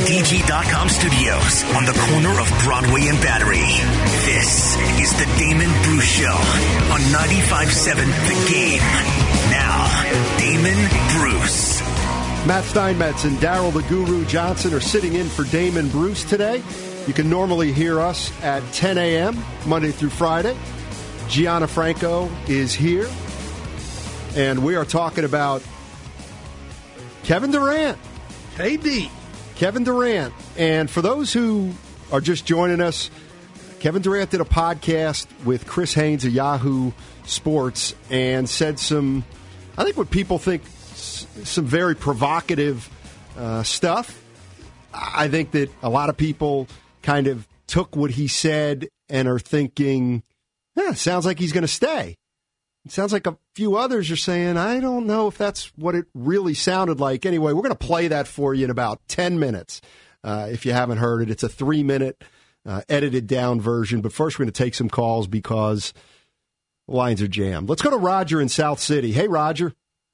DG.com studios on the corner of Broadway and Battery. This is the Damon Bruce Show on 95.7 The Game. Now, Damon Bruce. Matt Steinmetz and Daryl the Guru Johnson are sitting in for Damon Bruce today. You can normally hear us at 10 a.m. Monday through Friday. Gianna Franco is here. And we are talking about Kevin Durant. KD. Kevin Durant. And for those who are just joining us, Kevin Durant did a podcast with Chris Haynes of Yahoo Sports and said some, I think what people think, some very provocative stuff. I think that a lot of people kind of took what he said and are thinking, sounds like he's going to stay. It sounds like a few others are saying, I don't know if that's what it really sounded like. Anyway, we're going to play that for you in about 10 minutes. If you haven't heard it, it's a 3-minute edited down version. But first, we're going to take some calls because the lines are jammed. Let's go to Roger in South City. Hey, Roger.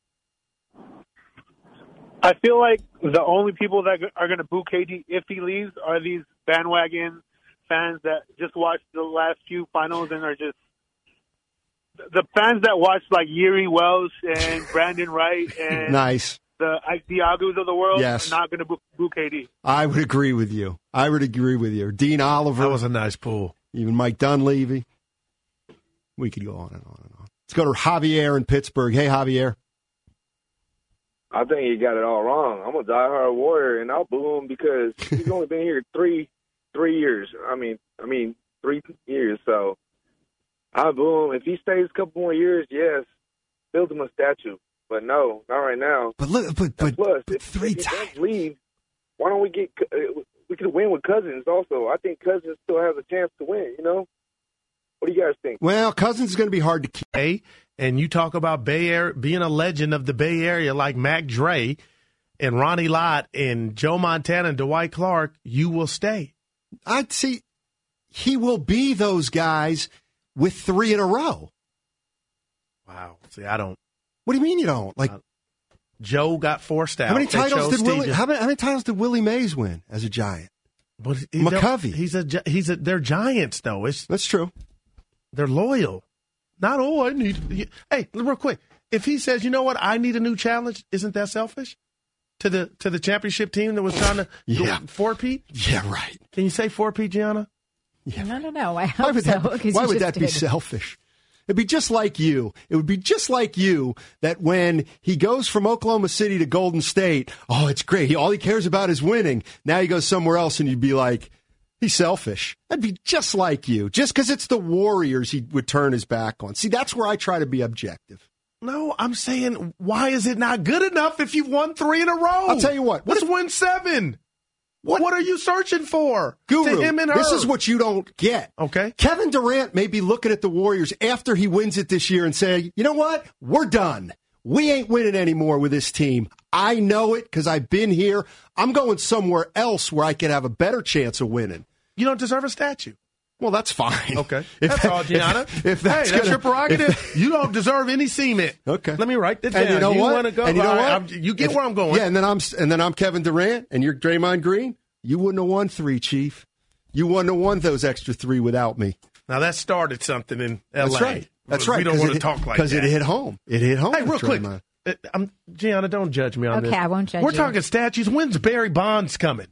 I feel like the only people that are going to boo KD if he leaves are these bandwagon fans that just watched the last few finals and are just the fans that watch like Yuri Wells and Brandon Wright and nice. The Ike Diagus of the world. Yes. Are not going to boo KD. I would agree with you. Dean Oliver. That was a nice pull. Even Mike Dunleavy. We could go on and on and on. Let's go to Javier in Pittsburgh. Hey, Javier. I think he got it all wrong. I'm a diehard Warrior, and I'll boo him because he's only been here three years. I mean, 3 years. So I'll boo him. If he stays a couple more years, yes, build him a statue. But no, not right now. But look, but plus, but if 3 he times. does leave, why don't we get? We could win with Cousins also. I think Cousins still has a chance to win. You know, what do you guys think? Well, Cousins is going to be hard to keep. Hey, and you talk about Bay Area being a legend of the Bay Area like Mac Dre and Ronnie Lott and Joe Montana and Dwight Clark, you will stay. I'd see he will be those guys with 3 in a row. Wow. See, I don't. What do you mean you don't? Like Joe got forced out. How many titles did Willie Mays win as a Giant? But McCovey. They're Giants though. That's true. They're loyal. I need. Hey, real quick. If he says, you know what, I need a new challenge, isn't that selfish? To the championship team that was trying to four-peat? Yeah, right. Can you say four-peat, Gianna? Yeah. I don't know. I hope so. Why would that be selfish? It'd be just like you. It would be just like you that when he goes from Oklahoma City to Golden State, oh, it's great. All he cares about is winning. Now he goes somewhere else and you'd be like, he's selfish. That'd be just like you. Just because it's the Warriors he would turn his back on. See, that's where I try to be objective. No, I'm saying, why is it not good enough if you've won 3 in a row? I'll tell you what. Let's win 7. What are you searching for? Guru, to him and her? This is what you don't get. Okay. Kevin Durant may be looking at the Warriors after he wins it this year and say, you know what? We're done. We ain't winning anymore with this team. I know it because I've been here. I'm going somewhere else where I can have a better chance of winning. You don't deserve a statue. Well, that's fine. Okay. That's all, Gianna. If that's your prerogative. You don't deserve any cement. Okay. Let me write that down. And you know what? Want to go? And you know what? You get where I'm going. Yeah, and then I'm Kevin Durant, and you're Draymond Green. You wouldn't have won 3, Chief. You wouldn't have won those extra 3 without me. Now, that started something in L.A. That's right. We don't want to talk like that. Because it hit home. It hit home. Hey, real quick. Gianna, don't judge me on this. Okay, I won't judge you. We're talking statues. When's Barry Bonds coming?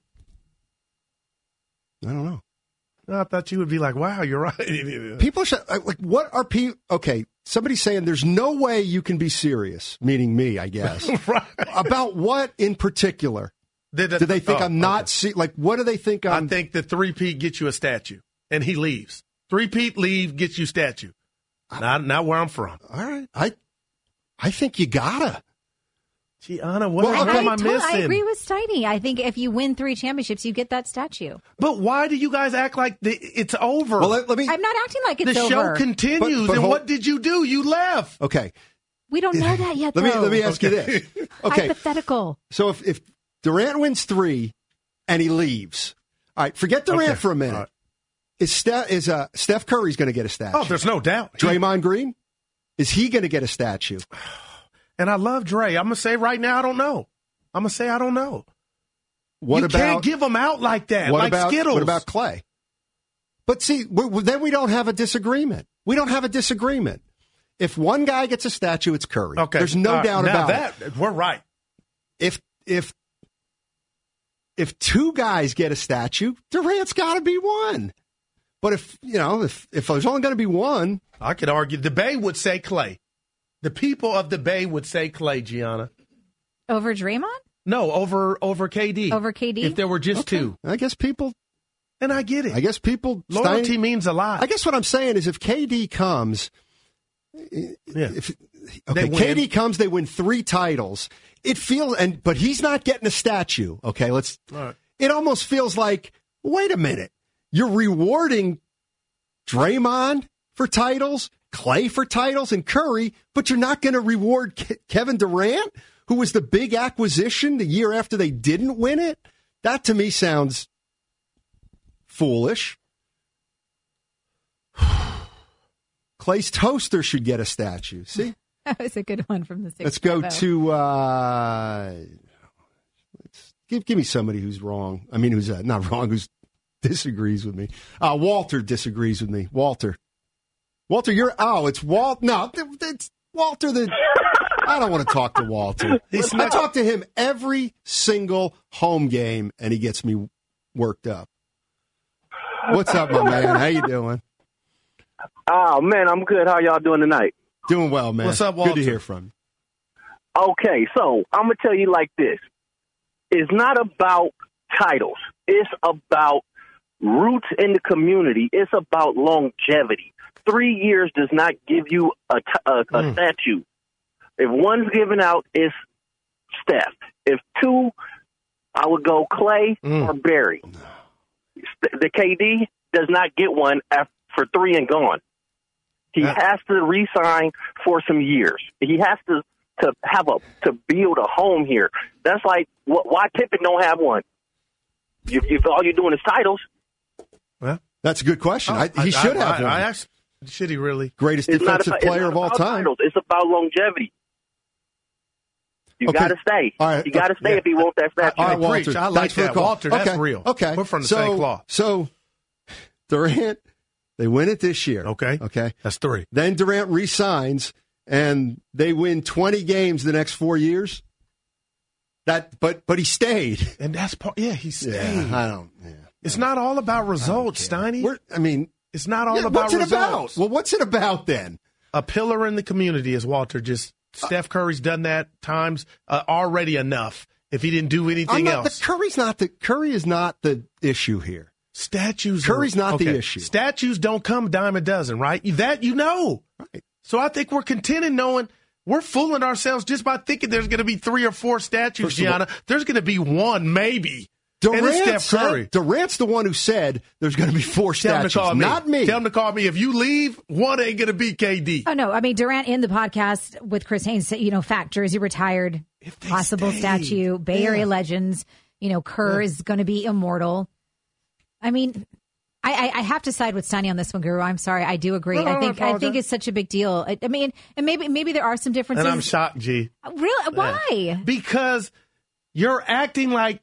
I don't know. I thought you would be like, wow, you're right. People should, like, what are people? Okay, somebody's saying there's no way you can be serious, meaning me, I guess. Right. About what in particular? Do they think I'm not like? What do they think I'm? I think the 3-peat gets you a statue, and he leaves. 3-peat leave gets you statue. Not where I'm from. All right, I think you gotta. Gianna, what am I missing? I agree with Steiny. I think if you win 3 championships, you get that statue. But why do you guys act like it's over? Well, let me. I'm not acting like it's over. The show continues, but what did you do? You left. Okay. We don't know that yet, though. Let me ask you this. Okay. Hypothetical. So if Durant wins 3 and he leaves, all right, forget Durant for a minute. Right. Is Steph Curry's going to get a statue? Oh, there's no doubt. Draymond Green? Is he going to get a statue? And I love Dre. I'm going to say right now, I don't know. I'm going to say I don't know. You can't give them out like that, like Skittles. What about Clay? But see, then we don't have a disagreement. We don't have a disagreement. If one guy gets a statue, it's Curry. Okay. There's no doubt about it. We're right. If two guys get a statue, Durant's got to be one. But if there's only going to be one, I could argue the Bay would say Clay. The people of the Bay would say Clay, Gianna. Over Draymond? No, over KD. Over KD? If there were just two. I guess people. And I get it. I guess people. Loyalty means a lot. I guess what I'm saying is if KD comes. KD comes, they win 3 titles. It feels, but he's not getting a statue. Okay, right. It almost feels like, wait a minute, you're rewarding Draymond for titles, Clay for titles, and Curry, but you're not going to reward Kevin Durant, who was the big acquisition the year after they didn't win it. That to me sounds foolish. Clay's toaster should get a statue. See? That was a good one from the 6. Let's go to give me somebody who's wrong. I mean, who's not wrong, who disagrees with me. Walter disagrees with me. Walter, it's Walt. No, it's Walter. I don't want to talk to Walter. I talk to him every single home game, and he gets me worked up. What's up, my man? How you doing? Oh, man, I'm good. How y'all doing tonight? Doing well, man. What's up, Walter? Good to hear from you. Okay, so I'm going to tell you like this. It's not about titles. It's about roots in the community. It's about longevity. 3 years does not give you a statue. If one's given out, it's Steph. If 2, I would go Clay or Barry. The KD does not get one for 3 and gone. He has to re-sign for some years. He has to build a home here. That's like why Pippen don't have one. If all you're doing is titles. Well, that's a good question. He should have one. I asked, should he really? Greatest defensive player of all time. Titles. It's about longevity. You got to stay. All right. You got to stay if you want that statue. All right, Walter. I like that. Walter, that's real. Okay. We're from the same cloth. So, Durant, they win it this year. Okay. That's 3. Then Durant re-signs, and they win 20 games the next 4 years. But he stayed. And that's part. Yeah, he stayed. Yeah, it's not all about results, Steiny. It's not all about results. About? Well, what's it about then? A pillar in the community, as Walter just. Steph Curry's done that times already enough. If he didn't do anything else, Curry is not the issue here. Curry's not the issue. Statues don't come a dime a dozen, right? That you know. Right. So I think we're contented knowing we're fooling ourselves just by thinking there's going to be 3 or 4 statues, Gianna. There's going to be 1, maybe. Durant's the one who said there's going to be 4 statues, not me. Tell him to call me. If you leave, 1 ain't going to be KD. Oh, no. I mean, Durant in the podcast with Chris Haynes said, fact, Jersey retired, possible statue, Bay Area legends, Kerr is going to be immortal. I mean, I have to side with Steiny on this one, Guru. I'm sorry. I do agree. I think it's such a big deal. I mean, and maybe there are some differences. And I'm shocked, G. Really? Why? Because you're acting like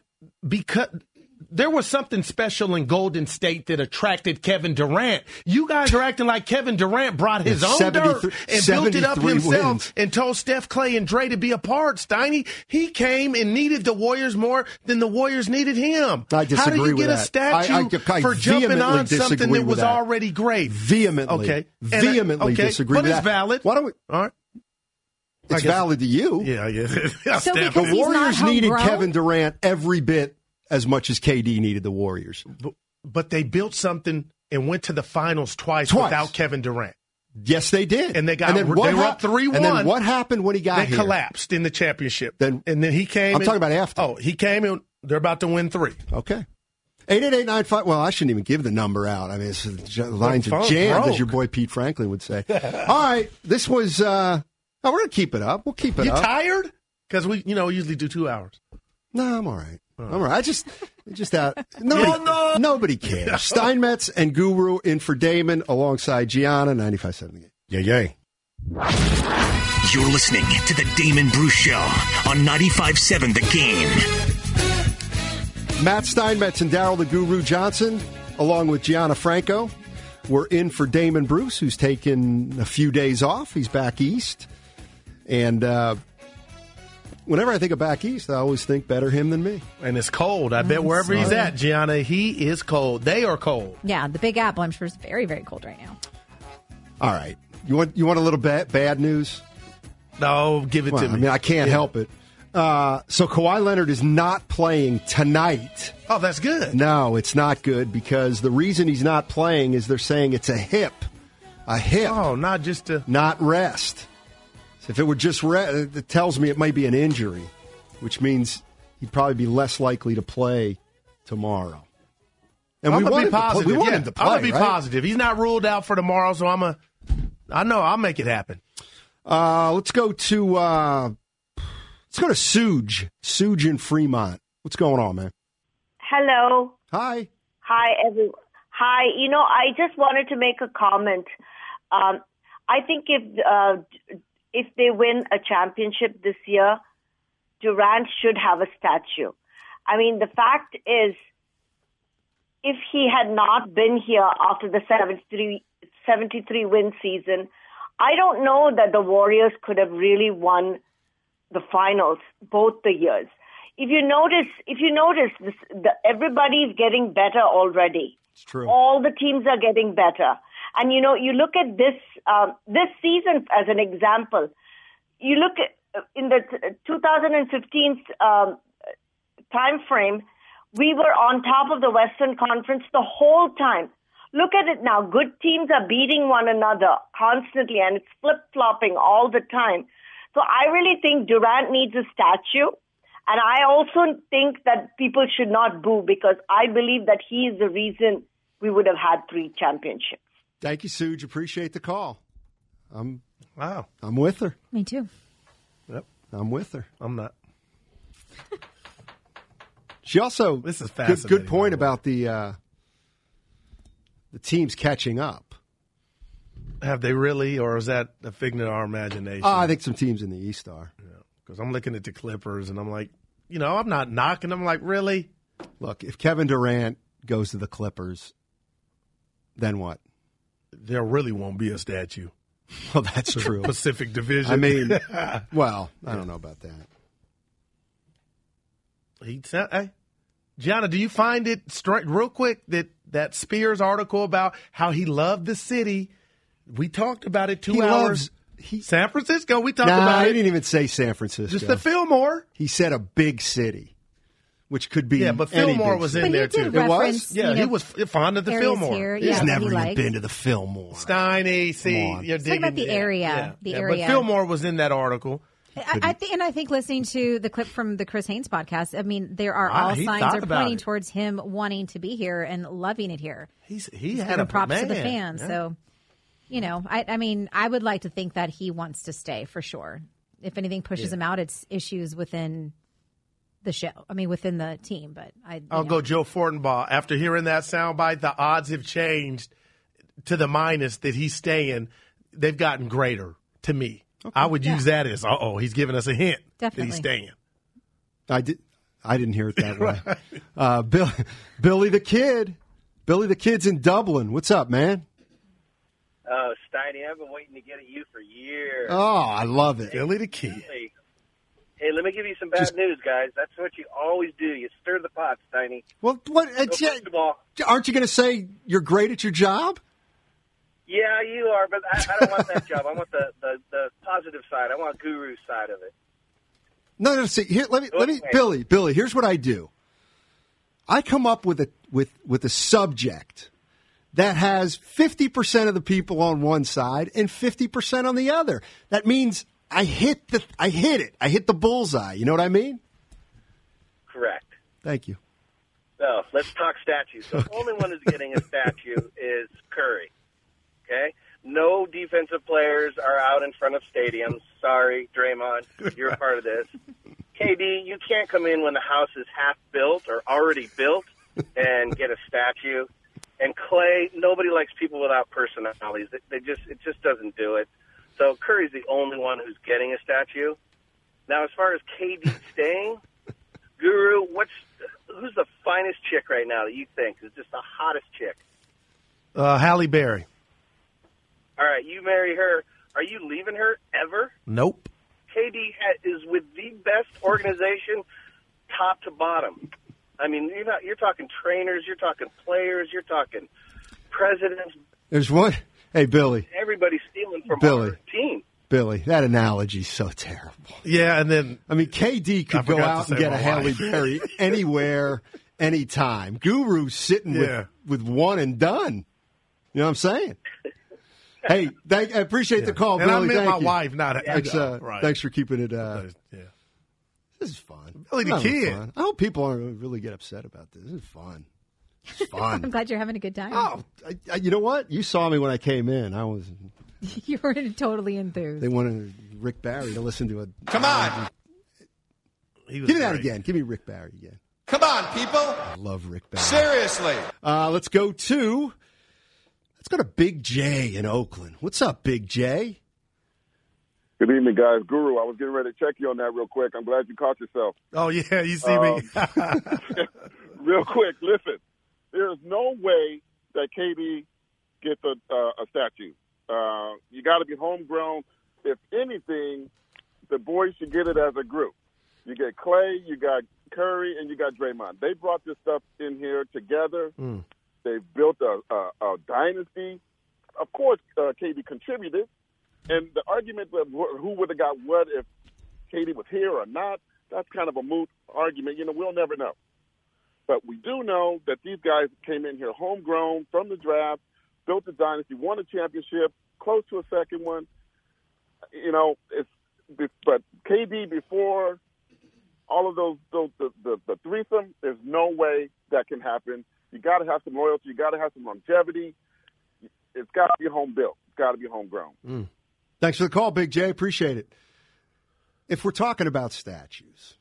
there was something special in Golden State that attracted Kevin Durant. You guys are acting like Kevin Durant brought his own dirt and built it up himself and told Steph, Clay, and Dre to be a part. Steiny, he came and needed the Warriors more than the Warriors needed him. I disagree with that. How do you get a statue for jumping on something that was already great? Vehemently disagree with that. But it's valid. Why don't we? All right. It's valid to you. Yeah. So the Warriors needed Kevin Durant every bit as much as KD needed the Warriors. But they built something and went to the finals twice. Without Kevin Durant. Yes, they did. And they were up 3-1. And then what happened when he got here? They collapsed in the championship. And then he came. I'm talking about after. Oh, he came and they're about to win 3. Okay. 888-95. Well, I shouldn't even give the number out. I mean, the lines are jammed, as your boy Pete Franklin would say. All right. This was... we're going to keep it up. We'll keep it up. You tired? Because we usually do 2 hours. No, I'm all right. I'm all right. Nobody cares. Steinmetz and Guru in for Damon alongside Gianna, 95.7 The Game. Yay. You're listening to the Damon Bruce Show on 95.7 The Game. Matt Steinmetz and Daryl the Guru Johnson, along with Gianna Franco, we're in for Damon Bruce, who's taken a few days off. He's back east. And whenever I think of back east, I always think better him than me. And it's cold. I bet wherever he's at, Gianna, he is cold. They are cold. Yeah, the Big Apple, I'm sure, is very, very cold right now. All right. You want a little bad news? No, give it to me. I mean, I can't help it. So Kawhi Leonard is not playing tonight. Oh, that's good. No, it's not good because the reason he's not playing is they're saying it's a hip. A hip. Oh, not just a... Not rest. So if it were just rest, it tells me it might be an injury, which means he'd probably be less likely to play tomorrow. And I'm we want be positive. We want him to play, I'm going to be right? positive. He's not ruled out for tomorrow, so I know I'll make it happen. Let's go to Suge. Suge in Fremont. What's going on, man? Hello. Hi. Hi, everyone. Hi. I just wanted to make a comment. I think if they win a championship this year, Durant should have a statue. I mean, the fact is, if he had not been here after the 73 win season, I don't know that the Warriors could have really won the finals both the years. If you notice, everybody's getting better already. It's true. All the teams are getting better, and you look at this season as an example. You look at in the 2015 time frame, we were on top of the Western Conference the whole time. Look at it now. Good teams are beating one another constantly, and it's flip-flopping all the time. So I really think Durant needs a statue. And I also think that people should not boo because I believe that he is the reason we would have had 3 championships. Thank you, Suge. Appreciate the call. I'm with her. Me too. Yep. I'm with her. I'm not. She also, this is fascinating. Good point about the teams catching up. Have they really, or is that a figment of our imagination? I think some teams in the East are. Because I'm looking at the Clippers, and I'm like, I'm not knocking them. Like, really? Look, if Kevin Durant goes to the Clippers, then what? There really won't be a statue. Well, that's true. Pacific Division. I mean, well, I don't know about that. Hey, Gianna, do you find it real quick that Spears article about how he loved the city? We talked about it 2 hours. San Francisco, we talked about it. He didn't even say San Francisco. Just the Fillmore. He said a big city, which could be but Fillmore was in there, too. It was? Yeah, he was fond of the Fillmore. He's never even been to the Fillmore. Steiny, you're talking about the area. The area. But Fillmore was in that article. I think listening to the clip from the Chris Haynes podcast, I mean, there are all signs are pointing towards him wanting to be here and loving it here. He's had a props man. to the fans, so... I mean, I would like to think that he wants to stay for sure. If anything pushes him out, it's issues within the show. I mean, within the team. But I'll go Joe Fortenbaugh. After hearing that soundbite, the odds have changed to the minus that he's staying. They've gotten greater to me. Okay. I would use that as, he's giving us a hint that he's staying. I didn't hear it that way. Billy the Kid. Billy the Kid's in Dublin. What's up, man? Oh, Steiny, I've been waiting to get at you for years. Oh, I love it. Billy the Kid. Hey, let me give you some bad news, guys. That's what you always do. You stir the pot, Steiny. Well, what? So first of all, aren't you going to say you're great at your job? Yeah, you are, but I don't want that job. I want the positive side. I want Guru's side of it. No. See, here, let me, Billy. Here's what I do. I come up with a subject that has 50% of the people on one side and 50% on the other. That means I hit it. I hit the bullseye. You know what I mean? Correct. Thank you. So let's talk statues. So the only one who's getting a statue is Curry. Okay? No defensive players are out in front of stadiums. Sorry, Draymond, you're a part of this. KD, you can't come in when the house is half built or already built and get a statue. And Clay, nobody likes people without personalities. It just doesn't do it. So Curry's the only one who's getting a statue. Now, as far as KD staying, Guru, who's the finest chick right now that you think is just the hottest chick? Halle Berry. All right, you marry her. Are you leaving her ever? Nope. KD is with the best organization, top to bottom. I mean, you're talking trainers, you're talking players, you're talking presidents. There's one. Hey, Billy. Everybody's stealing from our team. Billy, that analogy's so terrible. Yeah, and then I mean, KD could go out and get a Halle Berry anywhere, anytime. Guru's sitting with one and done. You know what I'm saying? Hey, I appreciate the call, and Billy. I meant thank my you. wife, not Thanks, right. Thanks for keeping it. This is fun. Billy the kid. Fun. I hope people aren't really get upset about this. This is fun. It's fun. I'm glad you're having a good time. Oh, you know what? You saw me when I came in. I was. You were totally enthused. They wanted Rick Barry to listen to it. Come on. Give me that again. Give me Rick Barry again. Come on, people. I love Rick Barry. Seriously. Let's go to Big J in Oakland. What's up, Big J? Good evening, guys. Guru, I was getting ready to check you on that real quick. I'm glad you caught yourself. Oh, yeah, you see me. Real quick, listen. There is no way that KD gets a statue. You got to be homegrown. If anything, the boys should get it as a group. You get Clay, you got Curry, and you got Draymond. They brought this stuff in here together. They've built a dynasty. Of course, KD contributed. And the argument of who would have got what if KD was here or not, that's kind of a moot argument. We'll never know. But we do know that these guys came in here homegrown from the draft, built a dynasty, won a championship, close to a second one. But KD before all of those the threesome, there's no way that can happen. You got to have some loyalty. You got to have some longevity. It's got to be home built. It's got to be homegrown. Thanks for the call, Big J. Appreciate it. If we're talking about statues,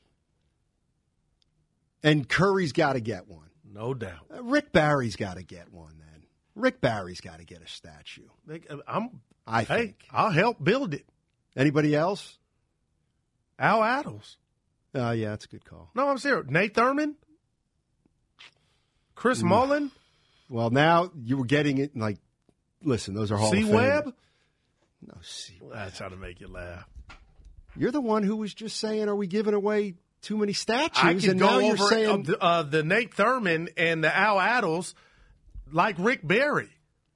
and Curry's got to get one. No doubt. Rick Barry's got to get one, then. Rick Barry's got to get a statue. I think. I'll help build it. Anybody else? Al Attles. Yeah, that's a good call. No, I'm serious. Nate Thurman? Chris Mullin? Well, now you were getting it like, listen, those are Hall of Fame. C-Webb? No, C-Webb. That's how to make you laugh. You're the one who was just saying, are we giving away too many statues? I can and go now over you're saying the Nate Thurman and the Al Attles like Rick Barry.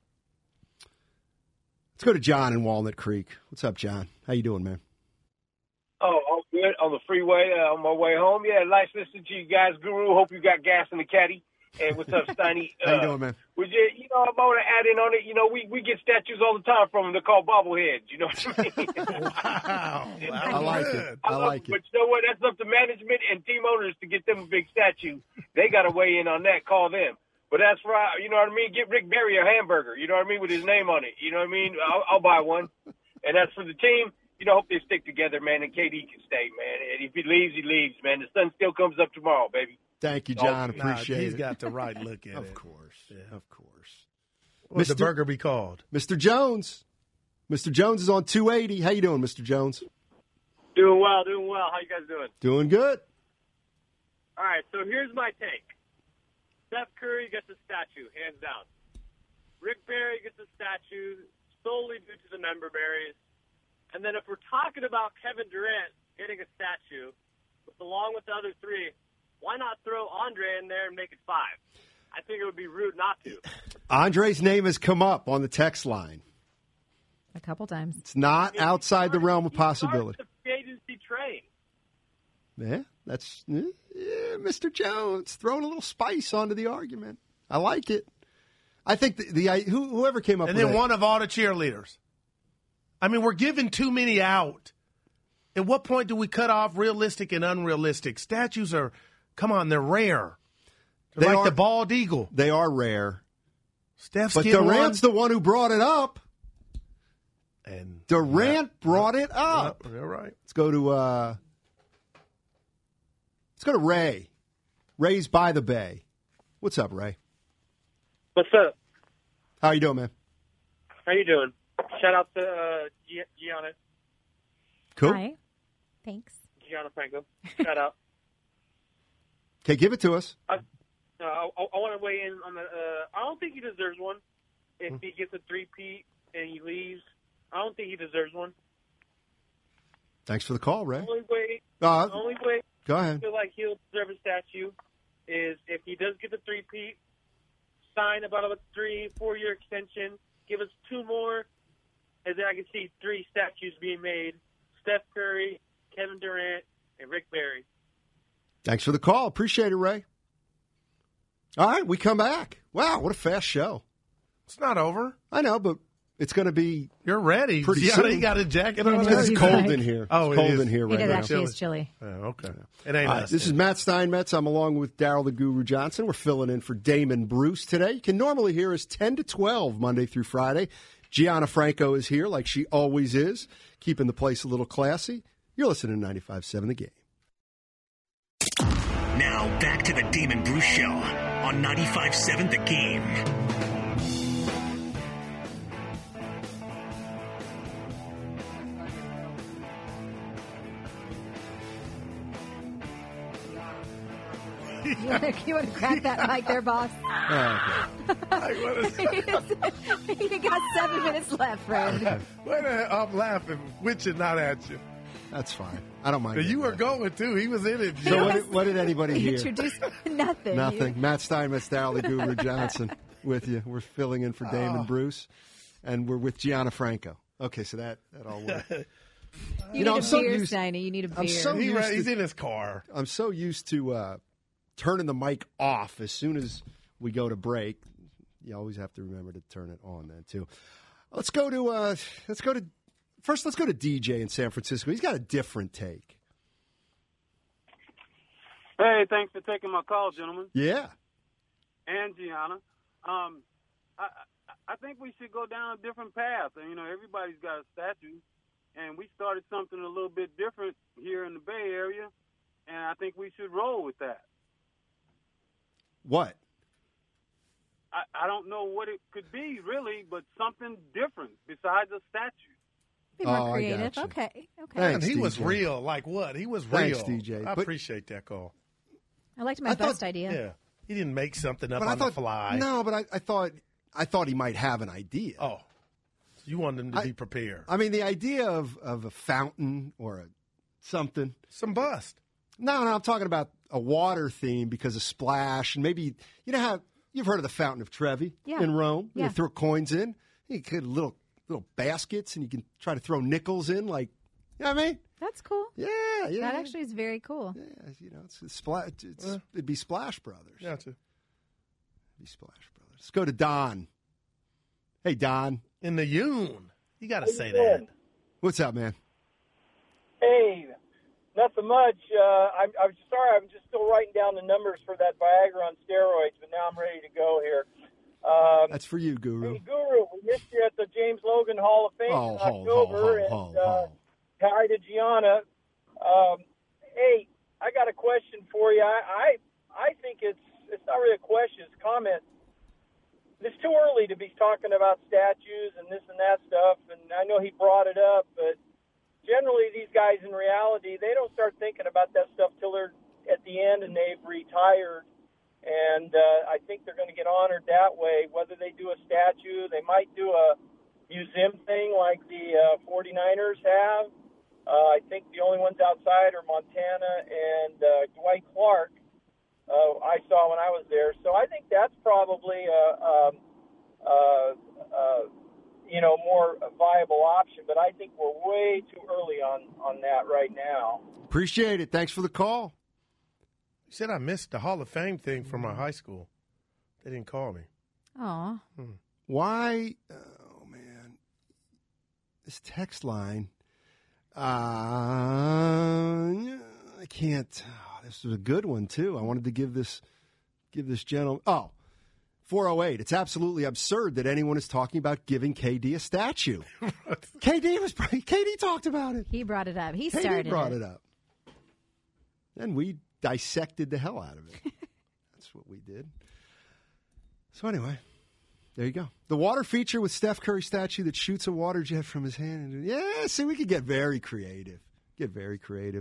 Let's go to John in Walnut Creek. What's up, John? How you doing, man? Oh, all good. On the freeway on my way home. Yeah, nice listening to you guys, Guru. Hope you got gas in the caddy. And what's up, Steiny? How you doing, man? I want to add in on it. We get statues all the time from them. They're called bobbleheads. You know what I mean? Wow. I like it. I like it. But you know what? That's up to management and team owners to get them a big statue. They got to weigh in on that. Call them. But that's right. You know what I mean? Get Rick Barry a hamburger. You know what I mean? With his name on it. You know what I mean? I'll buy one. And that's for the team. Hope they stick together, man, and KD can stay, man. And if he leaves, he leaves, man. The sun still comes up tomorrow, baby. Thank you, John. Appreciate it. He's got the right look at it. Of course. Yeah, of course. What's the burger be called? Mr. Jones. Mr. Jones is on 280. How you doing, Mr. Jones? Doing well. How you guys doing? Doing good. All right, so here's my take. Steph Curry gets a statue, hands down. Rick Barry gets a statue solely due to the member berries. And then if we're talking about Kevin Durant getting a statue, along with the other three, why not throw Andre in there and make it 5? I think it would be rude not to. Andre's name has come up on the text line. A couple times. It's not outside the realm of possibility. The free agency train. Yeah, that's Mr. Jones throwing a little spice onto the argument. I like it. I think whoever came up and with then that, one of all the cheerleaders. I mean, we're giving too many out. At what point do we cut off realistic and unrealistic? Statues are, come on, they're rare. They're like the bald eagle. They are rare. Steph's but Durant's the one who brought it up. And Durant brought it up. You're right. Let's go to Ray. Ray's by the bay. What's up, Ray? What's up? How you doing, man? How you doing? Shout out to Gianna. Cool. Hi. Thanks. Gianna Franco. Shout out. Okay, give it to us. I want to weigh in on the. I don't think he deserves one. If he gets a three-peat and he leaves, I don't think he deserves one. Thanks for the call, Ray. The only way go ahead. I feel like he'll deserve a statue is if he does get the three-peat, sign about a 3-4 year extension, give us 2 more, and then I can see 3 statues being made: Steph Curry, Kevin Durant, and Rick Barry. Thanks for the call. Appreciate it, Ray. All right, we come back. Wow, what a fast show. It's not over. I know, but it's going to be. You're ready. Pretty Gianna, soon. You got a jacket on? It's cold in here. Oh, it's cold in here right It now. actually is chilly. Oh, okay. It ain't us. This is Matt Steinmetz. I'm along with Daryl the Guru Johnson. We're filling in for Damon Bruce today. You can normally hear us 10 to 12 Monday through Friday. Gianna Franco is here like she always is, keeping the place a little classy. You're listening to 95.7 The Game. Now back to the Damon Bruce Show on 95.7 The Game. You want to crack that mic there, boss? You got 7 minutes left, friend. I'm laughing with you, not at you. That's fine. I don't mind. You were going, too. He was in it. So what did anybody hear? Introduce nothing. Nothing. Matt Steinmetz, Daryl the Guru Johnson with you. We're filling in for Damon Bruce, and we're with Gianna Franco. Okay, so that all worked. You need a beer, Steiny. You need a beer. He's in his car. I'm so used to turning the mic off as soon as we go to break. You always have to remember to turn it on then too. Let's go to DJ in San Francisco. He's got a different take. Hey, thanks for taking my call, gentlemen. Yeah. And Gianna. I think we should go down a different path. You know, everybody's got a statue, and we started something a little bit different here in the Bay Area, and I think we should roll with that. What? I don't know what it could be, really, but something different besides a statue. Be more creative. Okay. Thanks, he DJ. was real. Like what? He was Thanks, real. DJ. I appreciate that call. I liked my best idea. Yeah. He didn't make something up But on the fly. No, but I thought he might have an idea. Oh. You wanted him to be prepared. I mean, the idea of a fountain or something. Some bust. No, I'm talking about a water theme because of Splash. And maybe, you know how you've heard of the Fountain of Trevi in Rome? Yeah. You throw coins in. You get little baskets, and you can try to throw nickels in, like, you know what I mean? That's cool. Yeah. That actually is very cool. Yeah, you know, it'd be Splash Brothers. Gotcha. It'd be Splash Brothers. Let's go to Don. Hey, Don. In the Yoon. You got to say that. What's up, man? Hey, nothing much. I'm sorry, I'm just still writing down the numbers for that Viagra on steroids, but now I'm ready to go here. That's for you, Guru. Hey, Guru, we missed you at the James Logan Hall of Fame in October, hi to Gianna. Hey, I got a question for you. I think it's not really a question, it's a comment. It's too early to be talking about statues and this and that stuff, and I know he brought it up, but generally these guys in reality, they don't start thinking about that stuff till they're at the end and they've retired, and I think they're going to get honored that way. Whether they do a statue, they might do a museum thing like the 49ers have. I think the only ones outside are Montana and Dwight Clark. I saw when I was there. So I think that's probably more viable option. But I think we're way too early on that right now. Appreciate it. Thanks for the call. You said I missed the Hall of Fame thing from my high school. They didn't call me. Aw. Why? Oh, man. This text line. I can't. Oh, this was a good one, too. I wanted to give this gentleman. 408. It's absolutely absurd that anyone is talking about giving KD a statue. KD talked about it. He brought it up. He KD started brought it up. And we dissected the hell out of it. That's what we did. So anyway, there you go. The water feature with Steph Curry statue that shoots a water jet from his hand. Yeah, see, we could get very creative.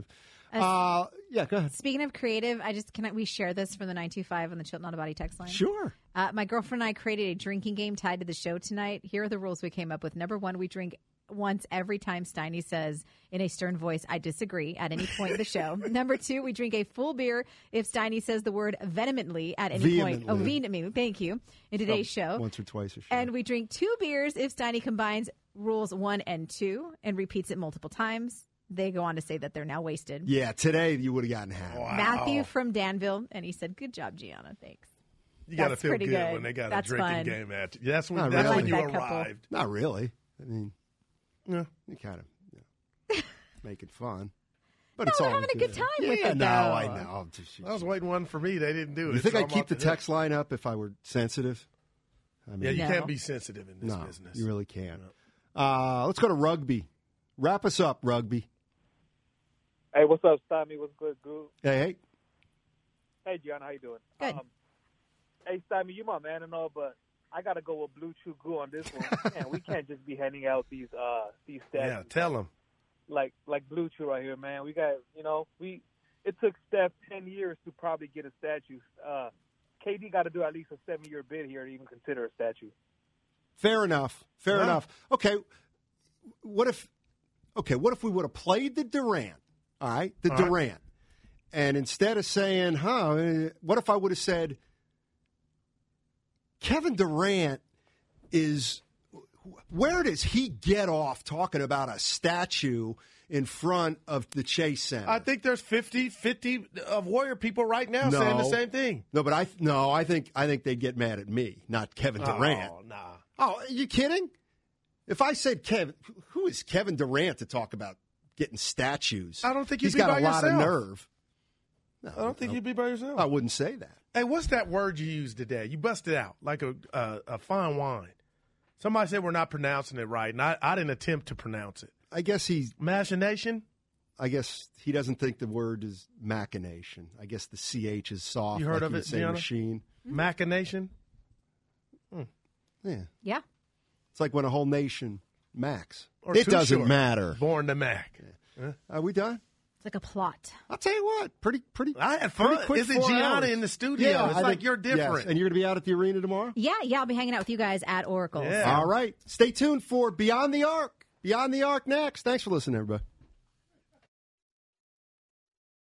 Yeah, go ahead. Speaking of creative, can we share this from the 925 on the Chilton Auto Body text line? Sure. My girlfriend and I created a drinking game tied to the show tonight. Here are the rules we came up with. Number 1, we drink once every time Steiny says in a stern voice, "I disagree," at any point in the show. Number 2, we drink a full beer if Steiny says the word vehemently at any point. Oh, vehemently. Thank you. In today's show. Once or twice a show. And we drink 2 beers if Steiny combines rules 1 and 2 and repeats it multiple times. They go on to say that they're now wasted. Yeah, today you would have gotten half. Wow. Matthew from Danville, and he said, "Good job, Gianna. Thanks." You got to feel good when they got a drinking game at you. That's when you arrived. Not really. I mean, you kind of making fun. But it's all having a good time with it, No, I know. I was waiting one for me. They didn't do it. You think I'd keep the text line up if I were sensitive? I mean, you can't be sensitive in this business. You really can't. Let's go to rugby. Wrap us up, rugby. Hey, what's up, Stymie? What's good, Goo? Hey. Hey, Gianna, how you doing? Good. Hey, Stymie, you my man and all, but I got to go with Blue Chew Goo on this one. Man, we can't just be handing out these statues. Yeah, tell them. Like Blue Chew right here, man. We got, it took Steph 10 years to probably get a statue. KD got to do at least a 7-year bid here to even consider a statue. Fair enough. Okay. What if we would have played the Durant, all right, Durant, and instead of saying, what if I would have said, Kevin Durant where does he get off talking about a statue in front of the Chase Center? I think there's 50 of Warrior people right now saying the same thing. No, but I think they'd get mad at me, not Kevin Durant. Oh, nah. Oh, are you kidding? If I said who is Kevin Durant to talk about getting statues? I don't think you'd he's be got by a lot yourself. of nerve. No, I don't think you'd be by yourself. I wouldn't say that. Hey, what's that word you used today? You busted out like a fine wine. Somebody said we're not pronouncing it right, and I didn't attempt to pronounce it. I guess he's machination. I guess he doesn't think the word is machination. I guess the CH is soft. You heard like of it, Gianna? Machine. Machination? Yeah. Yeah. It's like when a whole nation macs. Or it too doesn't short. matter. Born to mac. Yeah. Are we done? It's like a plot. I'll tell you what. Pretty. I had fun. Quick Isn't Gianna in the studio? Yeah, it's like you're different. Yes. And you're going to be out at the arena tomorrow? Yeah, I'll be hanging out with you guys at Oracle. Yeah. All right. Stay tuned for Beyond the Arc. Beyond the Arc next. Thanks for listening, everybody.